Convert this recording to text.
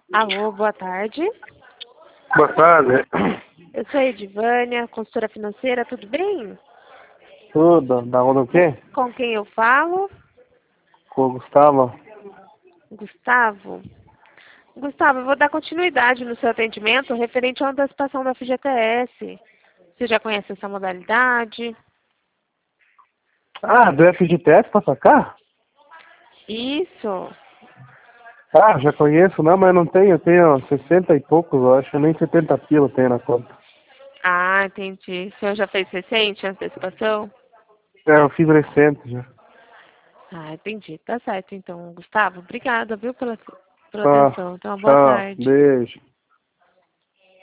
Alô, boa tarde. Boa tarde. Eu sou a Edivânia, consultora financeira, tudo bem? Tudo. Da onde o quê? Com quem eu falo? Com o Gustavo. Gustavo. Gustavo, eu vou dar continuidade no seu atendimento referente à antecipação da FGTS. Você já conhece essa modalidade? Ah, do FGTS pra sacar? Isso. Ah, já conheço, não, mas não tenho. Eu tenho 60 e poucos, eu acho. Nem 70 pila eu tenho na conta. Ah, entendi. O senhor já fez recente a antecipação? É, eu fiz recente já. Ah, entendi. Tá certo, então, Gustavo. Obrigada, viu, pela Tá. atenção. Então, uma boa Tchau. tarde. Beijo.